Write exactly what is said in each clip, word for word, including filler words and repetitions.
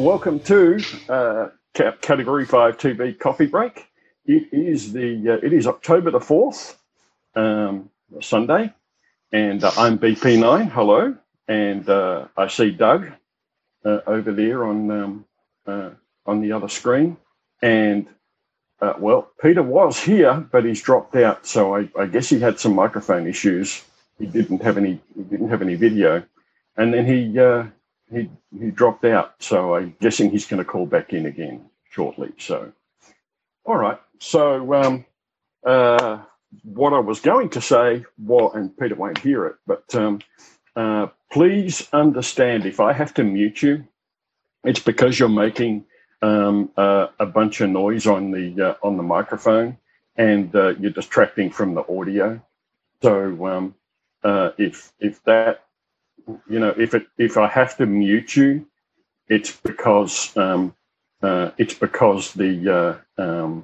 welcome to uh, Category Five T V Coffee Break. It is the uh, it is October the fourth, um, Sunday, and uh, I'm B P nine. Hello, and uh, I see Doug uh, over there on um, uh, on the other screen, and uh, well, Peter was here, but he's dropped out. So I, I guess he had some microphone issues. He didn't have any. He didn't have any video, and then he. Uh, He he dropped out, so I'm guessing he's going to call back in again shortly. So, all right. So, um, uh, what I was going to say, well, and Peter won't hear it, but um, uh, please understand if I have to mute you, it's because you're making um, uh, a bunch of noise on the uh, on the microphone, and uh, you're distracting from the audio. So, um, uh, if if that You know, if it if I have to mute you, it's because um, uh, it's because the uh, um,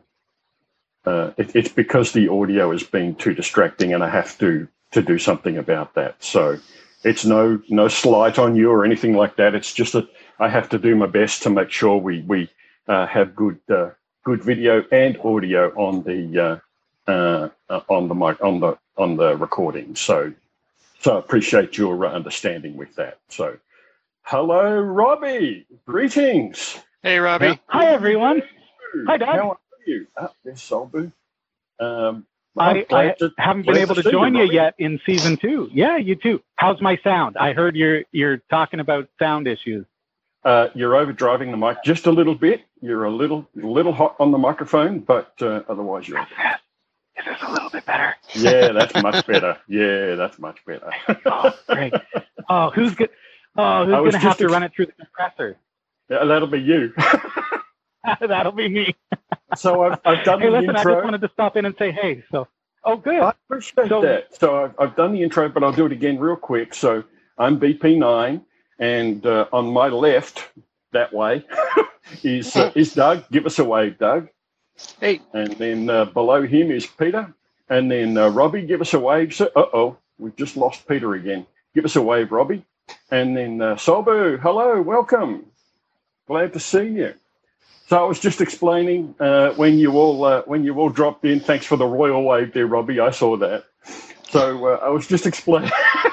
uh, it, it's because the audio is being too distracting, and I have to to do something about that. So it's no no slight on you or anything like that. It's just that I have to do my best to make sure we we uh, have good uh, good video and audio on the uh, uh, on the mic on the on the recording. So. So I appreciate your uh, understanding with that. So, hello, Robbie. Greetings. Hey, Robbie. How, Hi, everyone. Hi, Doug. How are you? Oh, there's Solbu. Um, I, I to, haven't been able to, to join you, you yet in season two. Yeah, you too. How's my sound? I heard you're you're talking about sound issues. Uh, you're overdriving the mic just a little bit. You're a little little hot on the microphone, but uh, otherwise you're okay. Is this a little bit better? Yeah, that's much better. Yeah, that's much better. Oh, great. Oh, who's good? Oh, who's going to have to run it through the compressor? Yeah, that'll be you. That'll be me. So I've, I've done hey, the listen, intro. I just wanted to stop in and say hey. So, oh, good. I appreciate so, that. So I've, I've done the intro, but I'll do it again real quick. So I'm B P nine, and uh, on my left, that way, is uh, is Doug. Give us a wave, Doug. Hey. And then uh, below him is Peter. And then uh, Robbie, give us a wave. So, uh-oh, we've just lost Peter again. Give us a wave, Robbie. And then uh, Solbu, hello, welcome. Glad to see you. So I was just explaining uh, when you all uh, when you all dropped in. Thanks for the royal wave there, Robbie. I saw that. So uh, I was just explaining.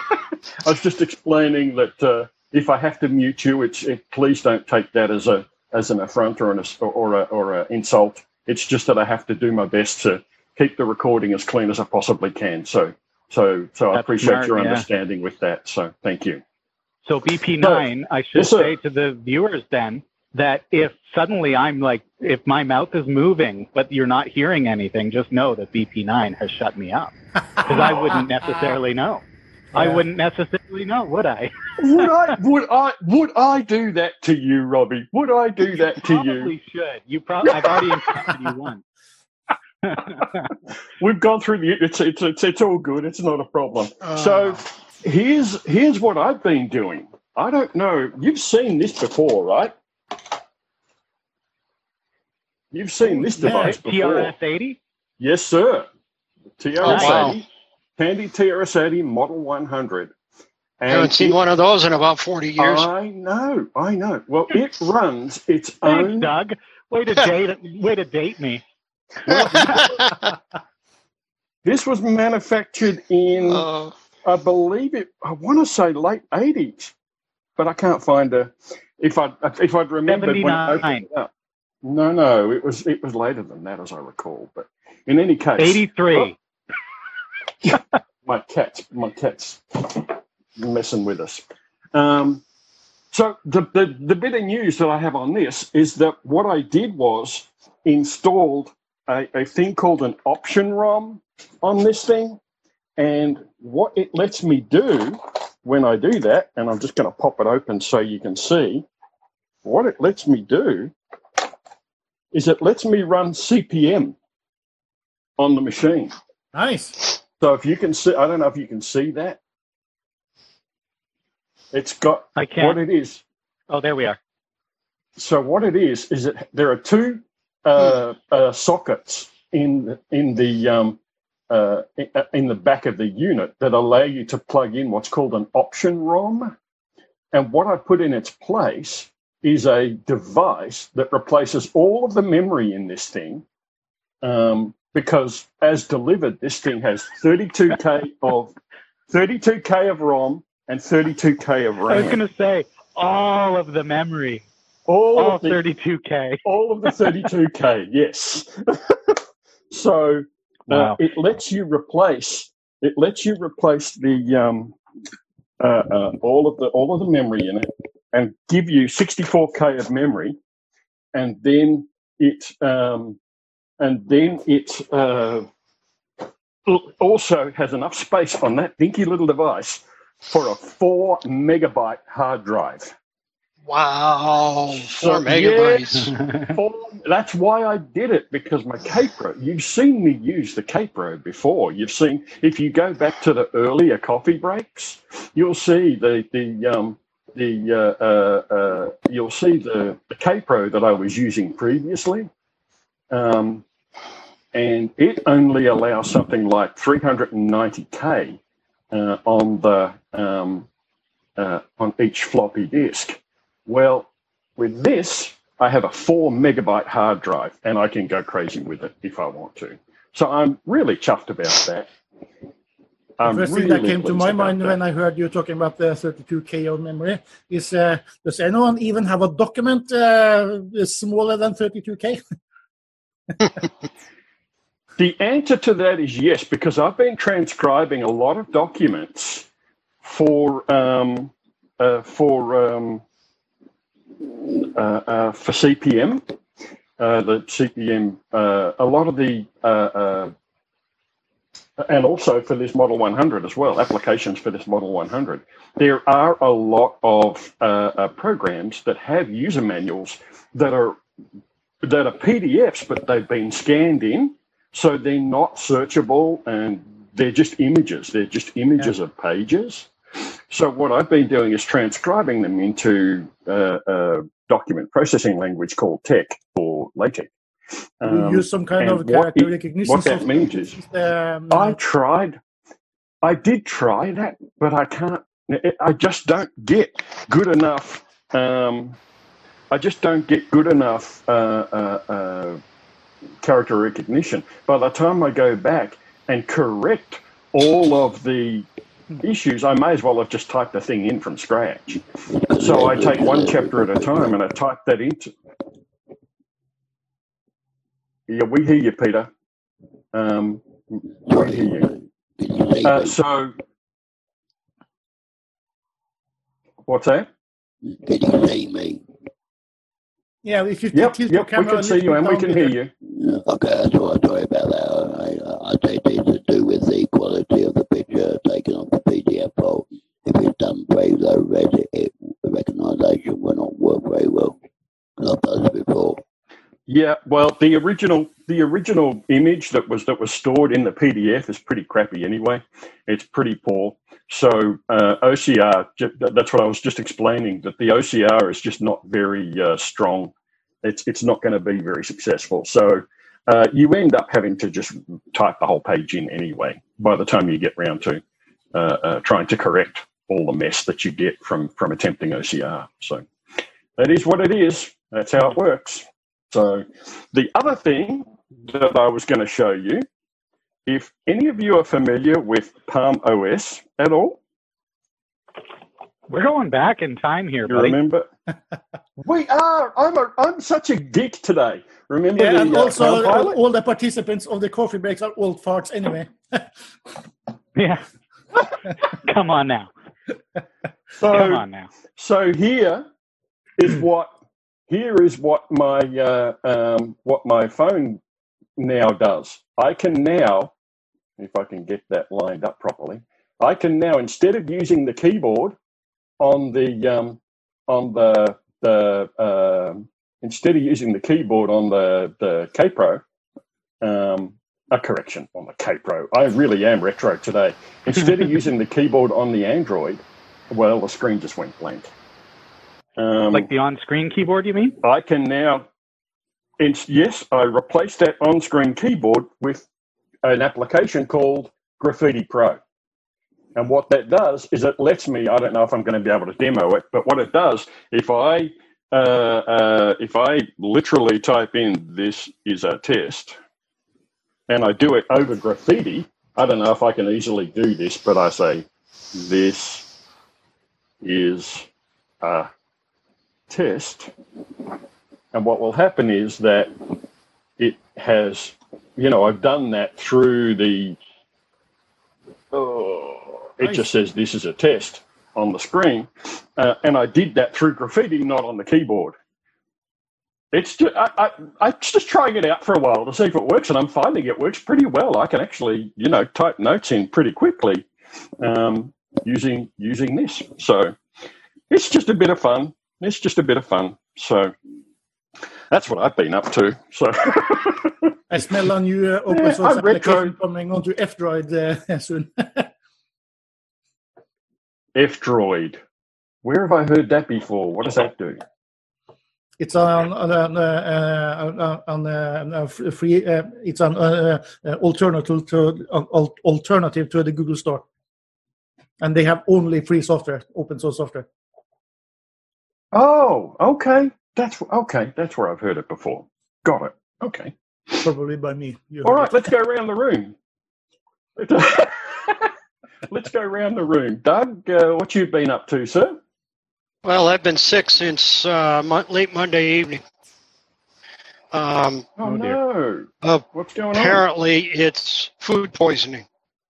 I was just explaining that uh, if I have to mute you, it's it, please don't take that as a as an affront or an or a, or a insult. It's just that I have to do my best to keep the recording as clean as I possibly can. So, so, so I appreciate smart, your yeah. understanding with that. So, thank you. So, B P nine, so, I should yes, say to the viewers then that if suddenly I'm like, if my mouth is moving but you're not hearing anything, just know that B P nine has shut me up because I wouldn't necessarily know. Yeah. I wouldn't necessarily know, would I? would I? Would I? Would I do that to you, Robbie? Would I do that you to you? Probably should. You probably. I've already encountered you once. We've gone through the. It's it's it's, it's all good. It's not a problem. Uh. So here's here's what I've been doing. I don't know. You've seen this before, right? You've seen this device yeah, before. T R S eighty. Yes, sir. T R S eighty. Oh, wow. Tandy T R S eighty Model one hundred. I haven't seen it, one of those in about forty years. I know, I know. Well, it runs its Thanks, own. Doug. Way to date, way to date me. This was manufactured in, uh, I believe it. I want to say late eighties, but I can't find a. If I if I'd remembered when I opened it up. No, no, it was it was later than that, as I recall. But in any case, eighty-three. Oh, my cat's my cat's messing with us. Um, so the, the the bit of news that I have on this is that what I did was installed a, a thing called an option ROM on this thing, and what it lets me do when I do that, and I'm just going to pop it open so you can see what it lets me do. Is it lets me run C P M on the machine. Nice. So if you can see, I don't know if you can see that. It's got I can't. what it is. Oh, there we are. So what it is is that there are two uh, uh, sockets in in the um, uh, in the back of the unit that allow you to plug in what's called an option ROM. And what I put in its place is a device that replaces all of the memory in this thing, um, because as delivered, this thing has thirty-two K of thirty-two K of ROM and thirty-two K of RAM. I was going to say all of the memory, all, all of the, thirty-two K, all of the thirty-two K. Yes. So wow. uh, it lets you replace it lets you replace the um, uh, uh, all of the all of the memory in it and give you sixty-four K of memory, and then it um, and then it uh, also has enough space on that dinky little device for a four megabyte hard drive. Wow, So, four megabytes. Yes, four, that's why I did it, because my Kaypro, you've seen me use the Kaypro before. You've seen, if you go back to the earlier coffee breaks, you'll see the the um, the uh, uh, uh, you'll see the, the Kaypro that I was using previously, um, and it only allows something like three hundred ninety K uh, on the um, uh, on each floppy disk. Well, with this, I have a four megabyte hard drive, and I can go crazy with it if I want to. So I'm really chuffed about that. The first thing that came to my mind when I heard you talking about the thirty-two K of memory is, uh, does anyone even have a document uh, smaller than thirty-two K? The answer to that is yes, because I've been transcribing a lot of documents for um, uh, for um, uh, uh, for C P M. Uh, the C P M, uh, a lot of the, uh, uh, and also for this Model one hundred as well, applications for this Model one hundred. There are a lot of uh, uh, programs that have user manuals that are that are P D Fs, but they've been scanned in, so they're not searchable, and they're just images. They're just images yeah. of pages. So what I've been doing is transcribing them into uh, a document processing language called TeX or LaTeX. Um, you use some kind of character it, recognition what that means is, um, I tried, I did try that, but I can't, I just don't get good enough, um, I just don't get good enough uh, uh, uh, character recognition. By the time I go back and correct all of the issues, I may as well have just typed the thing in from scratch. So I take one chapter at a time and I type that into. Yeah, we hear you, Peter. Um, we hear you. Uh, so, what's that? Can you see me? Yeah, if you yep, tilt yep, your camera we can see you and we can hear you. Okay, so I'm sorry about that. I, I take this to do with the quality of the picture taken off the P D F file. If it's done very low res, it, the recognition will not work very well. I've done this before. Yeah, well, the original the original image that was that was stored in the P D F is pretty crappy anyway. It's pretty poor. So uh, O C R, that's what I was just explaining, that the O C R is just not very uh, strong. It's it's not going to be very successful. So uh, you end up having to just type the whole page in anyway by the time you get round to uh, uh, trying to correct all the mess that you get from, from attempting O C R. So that is what it is. That's how it works. So the other thing that I was going to show you, if any of you are familiar with Palm O S at all. We're going back in time here, you buddy. Remember? We are. I'm a, I'm such a geek today. Remember yeah, the, and uh, also all, all the participants of the coffee breaks are old farts anyway. Yeah. Come on now. So, Come on now. So here is what here is what my uh, um, what my phone now does. I can now, if I can get that lined up properly, I can now, instead of using the keyboard on the um, on the the uh, instead of using the keyboard on the the Kaypro, um, a correction on the Kaypro. I really am retro today. Instead of using the keyboard on the Android, well, the screen just went blank. Um, like the on-screen keyboard, you mean? I can now, yes, I replaced that on-screen keyboard with an application called Graffiti Pro. And what that does is it lets me, I don't know if I'm going to be able to demo it, but what it does, if I uh, uh, if I literally type in "this is a test" and I do it over graffiti, I don't know if I can easily do this, but I say "this is a test," and what will happen is that it has, you know, I've done that through the. Oh, it just says "this is a test" on the screen, uh, and I did that through graffiti, not on the keyboard. It's just, I, I, I'm just trying it out for a while to see if it works, and I'm finding it works pretty well. I can actually, you know, type notes in pretty quickly um, using using this. So it's just a bit of fun. It's just a bit of fun. So that's what I've been up to. So I smell a new uh, open Yeah, source I'm application retro. coming onto F-Droid uh, soon. F-Droid. Where have I heard that before? What does that do? It's on on on, uh, on, uh, on free. Uh, it's an uh, uh, alternative to uh, alternative to the Google Store, and they have only free software, open source software. Oh, okay. That's okay. That's where I've heard it before. Got it. Okay. Probably by me. You All heard right. it. Let's go around the room. Let's go around the room. Doug, uh, what you've been up to, sir? Well, I've been sick since uh, mo- late Monday evening. Um, Oh, Oh, dear. no. uh, What's going on? apparently, it's food poisoning.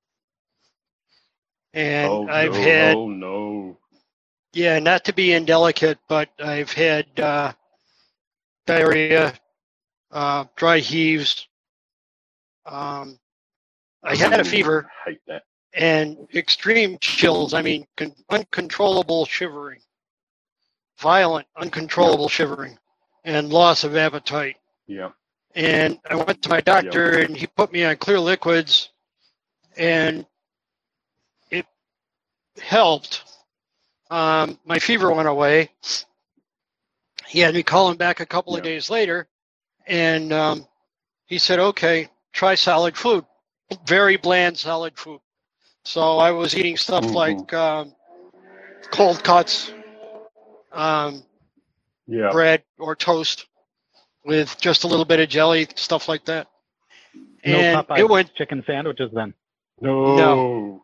And Oh, I've no. had, Oh, no. yeah, not to be indelicate, but I've had uh, diarrhea, uh, dry heaves. Um, I had a fever I hate that. and extreme chills. I mean, con- uncontrollable shivering, violent, uncontrollable shivering, and loss of appetite. Yeah. And I went to my doctor, and he put me on clear liquids, and it helped. Um, my fever went away. He had me call him back a couple of Yeah. days later, and um, he said, "Okay, try solid food, very bland solid food." So I was eating stuff Mhm. like um, cold cuts, um, Yeah. bread or toast with just a little bit of jelly, stuff like that. No And Popeye it went chicken sandwiches then. No.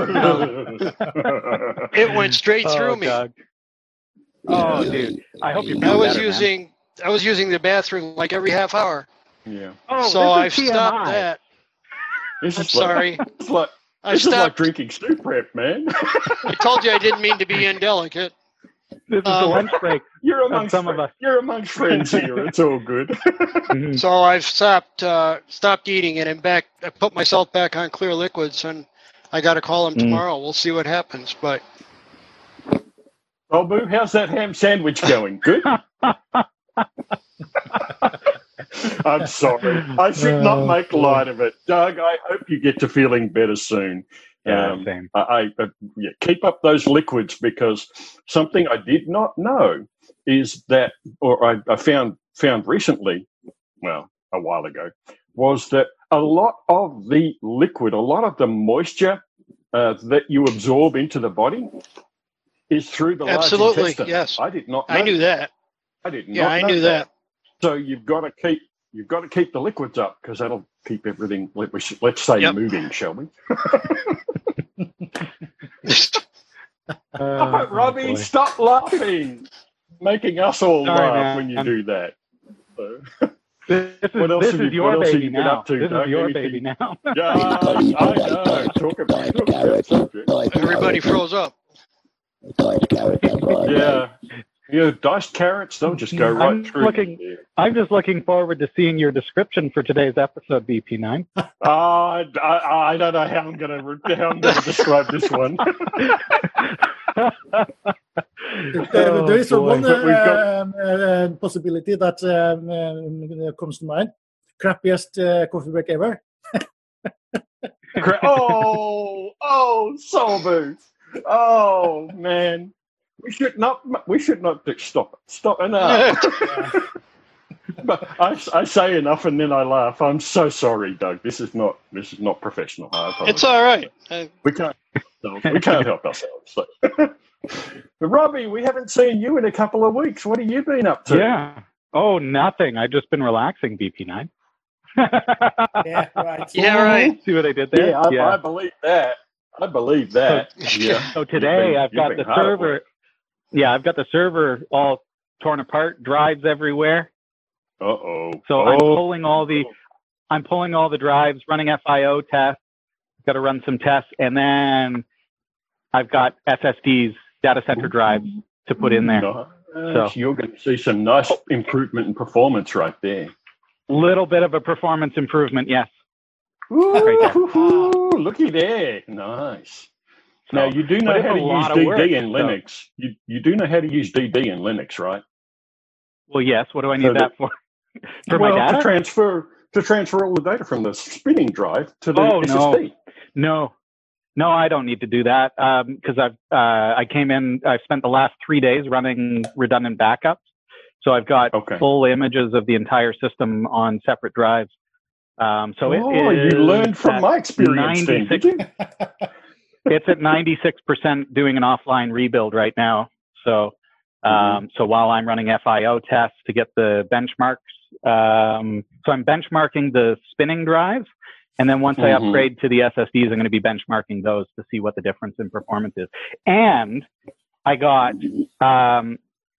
it went straight Oh, through me. Doug. Oh, dude. I hope you're I feeling was better, man. using I was using the bathroom like every half hour. Yeah. Oh, so this is I've T M I. stopped that. This I'm is like, sorry. It's like, I this is like stopped. drinking stew prep, man. I told you I didn't mean to be indelicate. This is the Um, lunch break. You're amongst some of fri- us. You're amongst friends here. It's all good. Mhm. So I've stopped uh, stopped eating and I'm back. I put myself back on clear liquids, and I got to call him Mm. tomorrow. We'll see what happens. But Oh, Boo, how's that ham sandwich going? Good? I'm sorry. I should not Oh, make boy. light of it. Doug, I hope you get to feeling better soon. Yeah, Um, same. I, I uh, yeah, keep up those liquids, because something I did not know is that, or I, I found found recently, well, a while ago, was that a lot of the liquid, a lot of the moisture uh, that you absorb into the body is through the large Absolutely, intestine. yes. I did not know. I knew that. I did Yeah, not I know knew that. So you've got to keep you've got to keep the liquids up, because that'll keep everything. Let we let's say Yep. moving, shall we? Uh, Oh, Robbie, boy. stop laughing, making us all Sorry, laugh man. when you do that. So, This is, What else this have is you- your what else have baby you been now. up to, This Doug? is your Anything? baby now. yeah, I, I know. Talk about, Diet talk about carrots, subject. diet Everybody carrots, froze up. diet carrots, that's what I do. Yeah, yeah. Diced carrots, they'll just go right I'm through. looking- you. I'm just looking forward to seeing your description for today's episode, B P nine. Uh, I, I, I don't know how I'm going to how I'm going to describe this one. There- there is Oh, one boy. But we've got- um, uh, possibility that um, uh, comes to mind. Crappiest uh, coffee break ever. Cra- oh, oh, Solbu. Oh man, we should not. We should not do, stop it. Stop enough. But I, I say enough and then I laugh. I'm so sorry, Doug. This is not this is not professional. I apologize. It's all right. I, We can't we can't help ourselves. So. But Robbie, we haven't seen you in a couple of weeks. What have you been up to? Yeah. Oh, nothing. I've just been relaxing, B P nine. Yeah, right. yeah, right. See what I did there? Yeah, I, I believe that. I believe that. So, yeah. so today been- I've you've got been the hard at server. work. Yeah, I've got the server all torn apart, drives everywhere. Uh-oh. So oh. I'm pulling all the, I'm pulling all the drives, running F I O tests. Got to run some tests, and then I've got S S Ds, data center drives, to put in there. Nice. So- You're going to see some nice improvement in performance right there. Little bit of a performance improvement, yes. Ooh, Right there. looky there. Nice. Now, you do But know it's how a to use lot of D D work, in so- Linux. You you do know how to use D D in Linux, right? Well, yes. What do I need So that for? For well, my data? to transfer to transfer all the data from the spinning drive to the Oh, S S no. D. No, no, I don't need to do that because I've uh, I came in. I spent the last three days running redundant backups, so I've got Okay. full images of the entire system on separate drives. Um, so oh, it is you learned from at my experience then, did you? It's at ninety-six percent doing an offline rebuild right now. So, um, Mm-hmm. so while I'm running F I O tests to get the benchmarks, um, so I'm benchmarking the spinning drives. And then once I Mhm. upgrade to the S S Ds, I'm going to be benchmarking those to see what the difference in performance is. And I got um,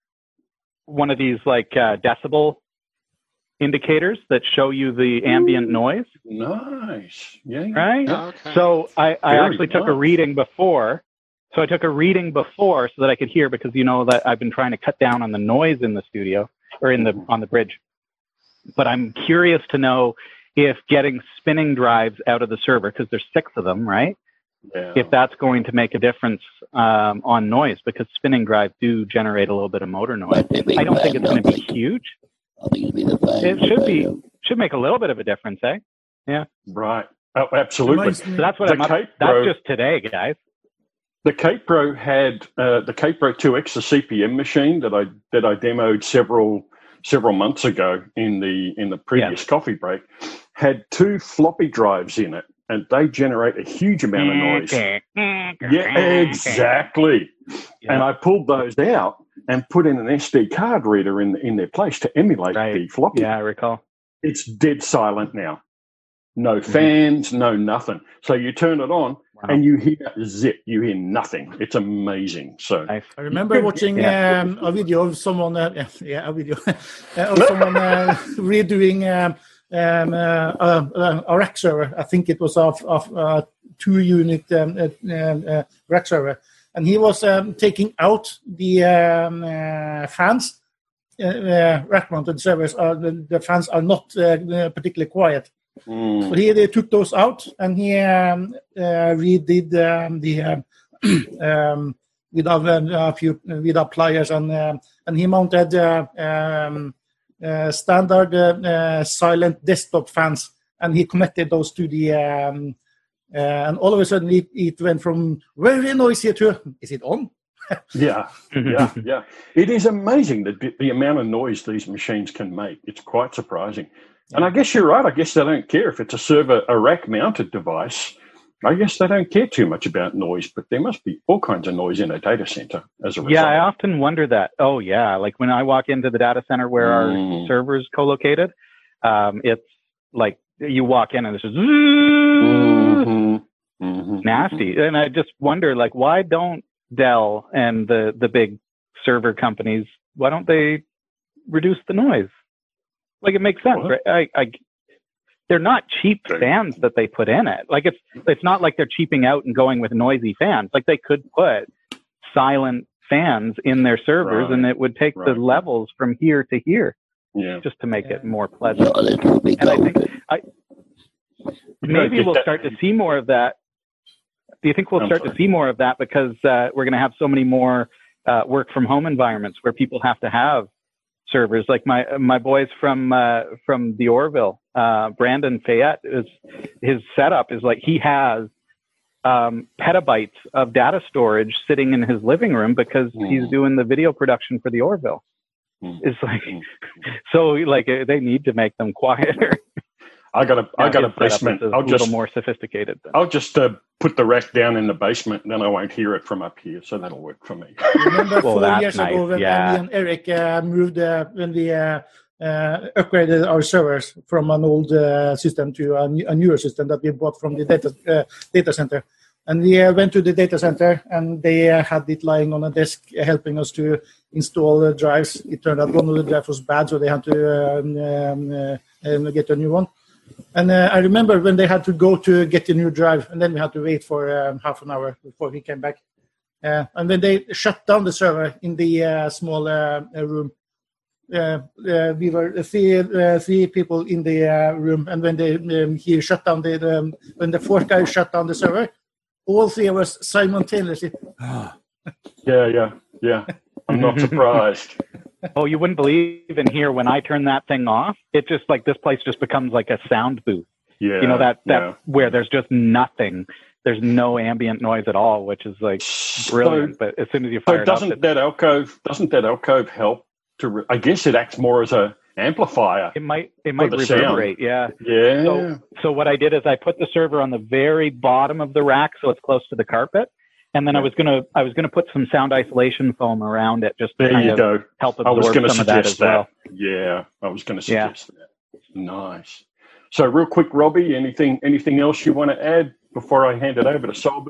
one of these like uh, decibel indicators that show you the ambient noise, Nice. Yeah. right? Oh, okay. So I, I Very actually took a nice. reading before. So I took a reading before so that I could hear, because you know that I've been trying to cut down on the noise in the studio or in the on the bridge. But I'm curious to know if getting spinning drives out of the server, because there's six of them, right? Yeah. If that's going to make a difference um, on noise, because spinning drives do generate a little bit of motor noise. But it'd be I don't think fine, it's going to I be think. huge. I think it'd be the fans. It should be but, uh, should make a little bit of a difference, eh? Right. Oh, absolutely. Reminds me- So that's what The I'm up. Cape That's Pro- just today, guys. The Cape Pro had uh, the Cape Pro two X, the C P M machine that I that I demoed several several months ago in the in the previous coffee break, had two floppy drives in it, and they generate a huge amount of noise. Yeah, exactly. Yeah. And I pulled those out and put in an S D card reader in in their place to emulate Right. the floppy. Yeah, I recall. It's dead silent now. No fans, no nothing. So you turn it on Wow. and you hear zip. You hear nothing. It's amazing. So Nice. I remember watching Yeah. um, a video of someone, uh, yeah, yeah, a video uh, of someone uh, redoing um, um, uh, uh, uh, a rack server. I think it was of of uh, two unit um, uh, uh, rack server, and he was um, taking out the um, uh, fans. Uh, uh, rack mounted servers are the, the fans are not uh, particularly quiet. mm, So he they took those out, and he um, uh, redid um, the um, um, without uh, a few without pliers, and um and he mounted uh, um, uh, standard uh, uh, silent desktop fans, and he connected those to the um, uh, and all of a sudden it, it went from very noisy to is it on? yeah, yeah, yeah. It is amazing the the amount of noise these machines can make. It's quite surprising. And I guess you're right. I guess they don't care if it's a server, a rack mounted device. I guess they don't care too much about noise, but there must be all kinds of noise in a data center as a result. Yeah, I often wonder that. Oh, yeah. Like when I walk into the data center where Mm. our server's co-located, um, it's like you walk in and it's just Mhm. Mhm. nasty. And I just wonder, like, why don't Dell and the, the big server companies, why don't they reduce the noise? Like, it makes sense, What? right? I, I, they're not cheap Right. fans that they put in it. Like, it's it's not like they're cheaping out and going with noisy fans. Like, they could put silent fans in their servers, Right. and it would take the Right. levels from here to here Yeah. just to make Yeah. it more pleasant. so it would be And I think golden. maybe get we'll that- start to see more of that. Do you think we'll I'm start sorry. to see more of that because uh, we're going to have so many more uh, work from home environments where people have to have servers? Like my my boys from uh, from the Orville, uh, Brandon Fayette, is his setup is like he has um, petabytes of data storage sitting in his living room because he's Mm. doing the video production for the Orville. Mm. It's like, Mm. so like uh, they need to make them quieter. I got a, I Now, got a his setup basement. is a I'll little just, more sophisticated. Than I'll just uh, put the rack down in the basement, and then I won't hear it from up here. So that'll work for me. Remember Well, four that's years nice, ago when, yeah. when me and Eric uh, moved uh, when we uh, uh, upgraded our servers from an old uh, system to a, new, a newer system that we bought from the data uh, data center, and we uh, went to the data center and they uh, had it lying on a desk, uh, helping us to install the drives. It turned out one of the drives was bad, so they had to um, um, uh, um, get a new one. And uh, I remember when they had to go to get the new drive, and then we had to wait for um, half an hour before he came back. Uh, and when they shut down the server in the uh, small uh, room, uh, uh, we were three, uh, three people in the uh, room. And when they um, he shut down the um, when the fourth guy shut down the server, all three of us simultaneously. Yeah, yeah, yeah. I'm not surprised. Oh, you wouldn't believe in here when I turn that thing off. It just like this place just becomes like a sound booth. Yeah, You know that that yeah. where there's just nothing. There's no ambient noise at all, which is like brilliant. So, but as soon as you so fire it up, doesn't it, that alcove doesn't that alcove help to? Re- I guess it acts more as a amplifier. it might it might the sound. reverberate. Yeah. Yeah. So so what I did is I put the server on the very bottom of the rack, so it's close to the carpet. And then I was gonna I was gonna put some sound isolation foam around it, just to there kind you of go. help I was absorb going to some of that suggest as that. well. Yeah, I was going to Yeah. suggest that. Nice. So, real quick, Robbie, anything anything else you want to add before I hand it over to Solbu?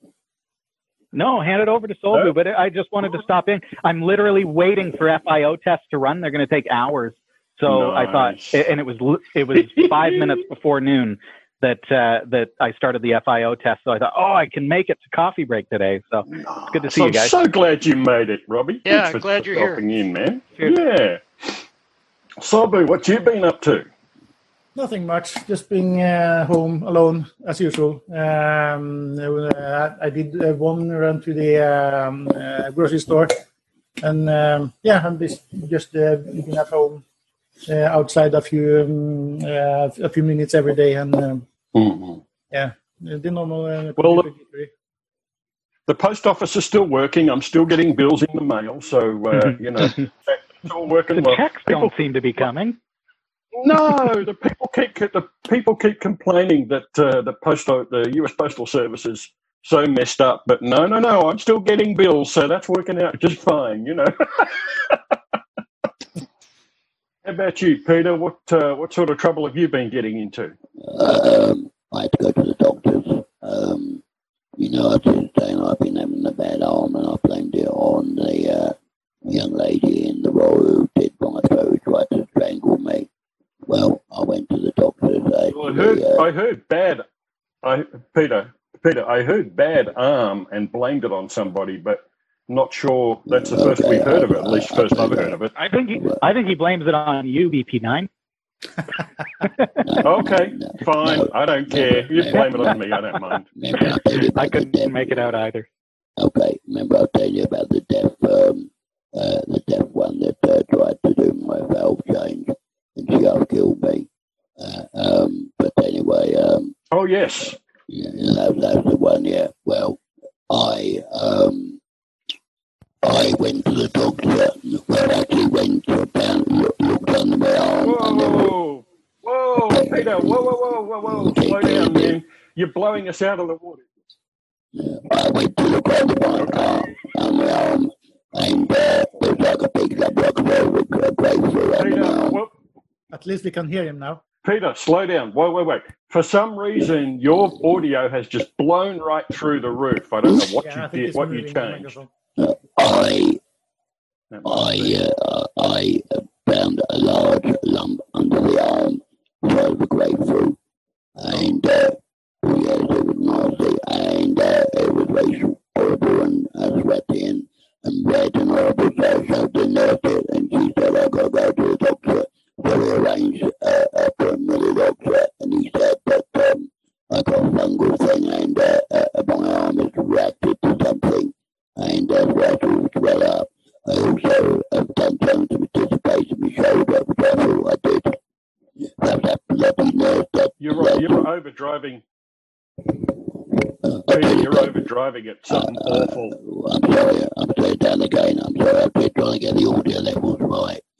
No, hand it over to Solbu. No? But I just wanted to stop in. I'm literally waiting for F I O tests to run. They're going to take hours. So I thought, Nice. and it was it was five minutes before noon that uh, that I started the F I O test. So I thought, oh, I can make it to coffee break today. So Nice. good to see I'm you guys. so glad you made it, Robbie. Yeah, Thanks for glad you're here. dropping in, man. Cheers. Yeah. Solbu, what you been up to? Nothing much, just being uh, home alone as usual. Um, uh, I did uh, one run to the um, uh, grocery store, and um, yeah, I'm just just uh, eating at home uh, outside a few um, uh, a few minutes every day, and um, Mm-hmm. yeah, the normal. Uh, Well, computer history. The post office is still working. I'm still getting bills in the mail, so uh, you know it's all working The well. checks People, don't seem to be coming. no, the people keep the people keep complaining that uh, the postal the U S Postal Service is so messed up, but no, no, no, I'm still getting bills, so that's working out just fine. You know. How about you, Peter? What uh, what sort of trouble have you been getting into? Um, I had to go to the doctors. Um, you know, I was just saying I've been having a bad arm, and I blamed it on the uh, young lady in the role who did my throat, tried to strangle me. Well, I went to the doctors. Actually, Well, I heard uh, I heard bad. I Peter Peter I heard bad arm and blamed it on somebody, but not sure that's the first Okay, we've heard of it. At I- least I- first I I've think heard of it. I think he, I think he blames it on you, B P nine. no, Okay, no, fine. no, I don't no, care. You no, blame it no. on me. I don't mind. Remember I told you about I the couldn't deaf- make it out either. Okay, remember I told you about the deaf, um, uh, the deaf one that uh, tried to do my valve change, and she half killed me. Uh, um, but anyway, um, Oh yes. yeah, that, that's the one. Yeah. Well, I um, I went to the doctor. Well, actually went to town, look, looked under my arm, and there was, Whoa, whoa, Peter! Whoa, whoa, whoa, whoa, whoa! Slow down, man. You're blowing us out of the water. uh, I went to look under my arm, on my arm, and uh, there's like a big like a grapefruit grapefruit under Peter, my arm. whoa, At least we can hear him now. Peter, slow down. Wait, wait, wait. For some reason, your audio has just blown right through the roof. I don't know what Yeah, I you think did, it's what you moving the changed. microphone. Uh, I That must I be- uh, I found a large lump under the arm, the size of a grapefruit, and uh, yes, it was nasty, and uh, it was very horrible and uh, sweaty and, and red and horrible. So I showed the nurse it, and she said I got to go to the doctor. So we arranged uh, uh, for him with the doctor, and he said that um, I got a fungal thing, and uh, uh, my arm is reacted to something, and uh, so I had to swell up. I also have done something to participate in my shoulder, which I thought I did. That that bloody nurse that You're that- you're over driving. uh, I Peter, tell you you're that- over driving at something uh, awful. I'm sorry, I'm sorry down again. I'm sorry, I'm just trying to get the audio levels right.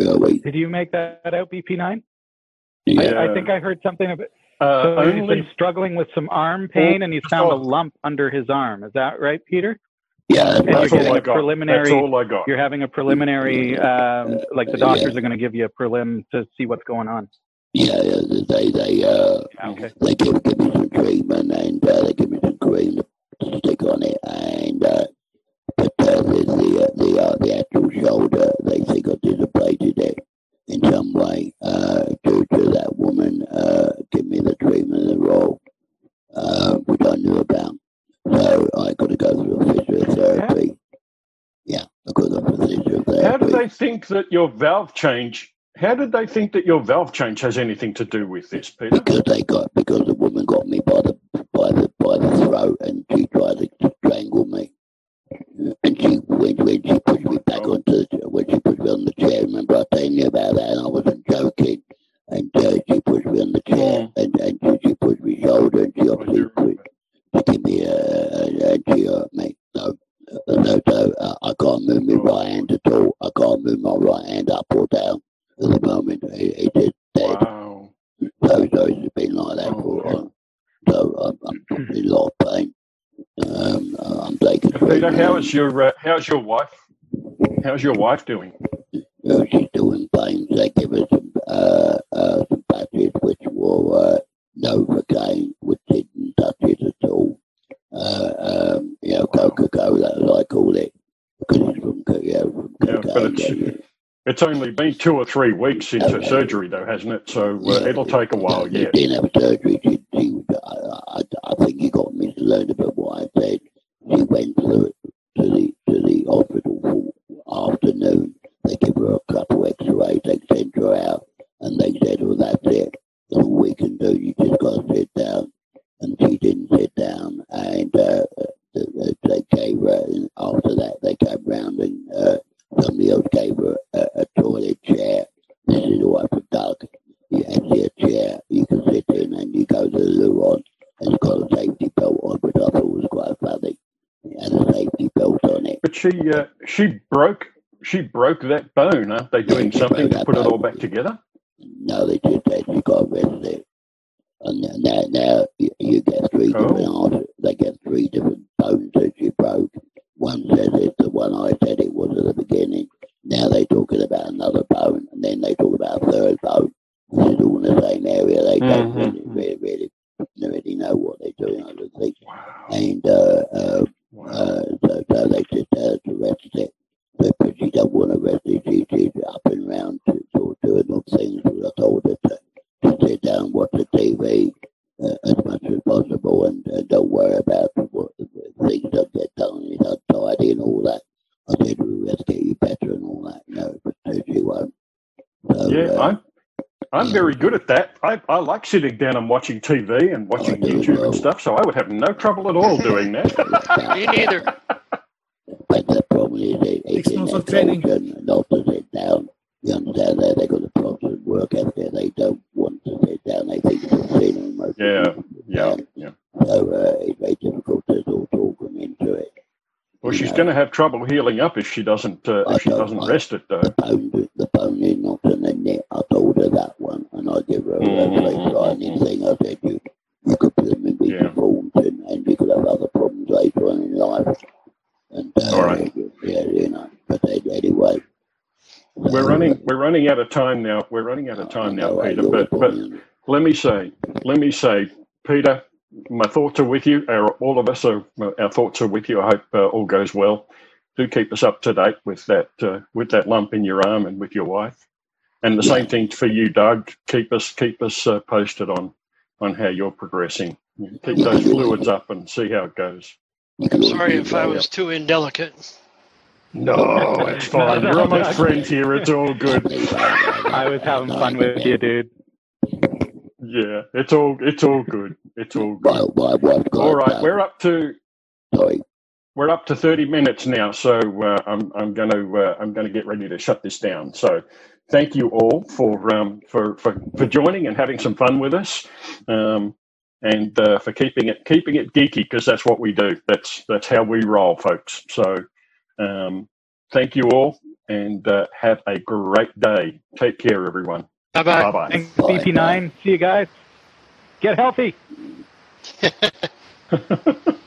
really. Did you make that out, B P nine? Yeah. I, I think I heard something of it. Uh, So he's only been struggling with some arm pain, and he's found a lump under his arm. Is that right, Peter? Yeah, And you're that's all getting I a got. preliminary. That's all I got. You're having a preliminary, um, like the Yeah. doctors are going to give you a prelim to see what's going on. yeah, they they uh Okay. they give, give me some treatment and uh, they give me some cream to stick on it, and uh, but uh, the the uh, the, uh, the actual shoulder, they think I dislocated it in some way uh, due to that woman uh, give me the treatment and the role, uh, which I knew about. So I got to go through a physiotherapy. Yeah, I got to go through physiotherapy. How do they think that your valve change? How did they think that your valve change has anything to do with this, Peter? Because they got because the woman got me by the by the by the throat and she tried to strangle me. And she when, when she pushed me back Oh. onto the, when she pushed me on the chair, remember I told you about that and I wasn't joking. And uh, she pushed me on the chair Mm. and, and she, she pushed me shoulder and she I obviously do remember. to give me a and she hurt me. So so, so uh, I can't move my right hand at all. I can't move my right hand up or down at the moment. It, it's just dead. Wow. So, so it's been like that Oh, for a yeah. while. So I'm, I'm probably in a lot of pain. Um, uh, I'm taking Peter, treatment. how is your uh, how's your wife? How's your wife doing? Uh, she's doing pain. They give her some uh, uh, some patches which were uh, Novocaine, which didn't touch it at all. Uh, um, you know, Wow. Coca-Cola, as I call it, because it's from, co- yeah, from Yeah, but cocaine. it's Yeah, it's only been two or three weeks since her Okay. surgery, though, hasn't it? So uh, yeah. it'll take a while She yet. didn't have surgery. She, she, I, I, I think you got me to learn about what I said. She went to the to the to the hospital for afternoon. They give her a couple X-rays. They sent her out, and they said, "Well, that's it. That's all we can do. You just got to sit down." And she didn't sit down, and uh, they, they gave her. And after that, they came round, and uh, somebody else gave her a, a toilet chair. This is what for Doug. You actually a chair you can sit in, and you go to the loo on, and it's got a safety belt on, which I thought was quite funny. It had a safety belt on it. But she uh, she broke she broke that bone. Aren't they doing she something broke to that put it all bone. back together? No, they just said she got arrested. And now, now you, you get three Oh. different answers. They get three different bones that she broke. One says it's the one I said it was at the beginning. Now they're talking about another bone, and then they talk about a third bone. This is all in the same area. They don't Mhm. really, really, really, really know what they're doing, I don't think. Wow. And uh, uh, Wow. uh, so, so they just uh, arrested it. But, but she don't want to arrest it. She, she's up and round to sort of doing all things. I told her to, to sit down, watch the T V uh, as much as possible, and uh, don't worry about what things don't get done. You're not tidy and all that. I said, well, let's get you better and all that. No, but uh, she won't. So, Yeah, uh, I'm I'm yeah. very good at that. I, I like sitting down and watching T V and watching I do as YouTube well. and stuff, so I would have no trouble at all doing that. Me neither. But the problem is it, Six it's in months their of training. culture not to sit down. You understand that? They've got a problem with work ethic. They don't want to sit down. They think it's a sin and most Yeah, people sit yeah, down. yeah. So uh, it's very difficult to sort of talk them into it. Well, You she's know, going to have trouble healing up if she doesn't uh, I if she don't doesn't know. rest it, though. The bone, the bone is not in the net. I told her that one, and I give her a Mhm, straight mhm, grinding mhm. thing. I said, you, you could put them in big Yeah. forms, and, and you could have other problems later on in life. And uh, All right. yeah, you know. But anyway, We're so, running uh, we're running out of time now. We're running out of I time now, know, uh, Peter. you're But but brilliant. let me say let me say, Peter, my thoughts are with you. Our, all of us are our thoughts are with you. I hope uh, all goes well. Do keep us up to date with that uh, with that lump in your arm and with your wife. And the Yeah. same thing for you, Doug. Keep us keep us uh, posted on on how you're progressing. Keep Yeah. those fluids up and see how it goes. You can I'm always sorry do if I that. was too indelicate. No, it's fine. No, We're no, amongst Doug. friends here. It's all good. I was having fun with you, dude. Yeah, it's all it's all good. It's all good. My, my wife got All right, that. we're up to Sorry. we're up to thirty minutes now, so uh, I'm I'm going to uh, I'm going to get ready to shut this down. So, thank you all for um for for, for joining and having some fun with us, um, and uh, for keeping it keeping it geeky, because that's what we do. That's that's how we roll, folks. So, um, thank you all, and uh, have a great day. Take care, everyone. Bye-bye. Bye-bye. Thanks, Bye. B P nine. See you guys. Get healthy.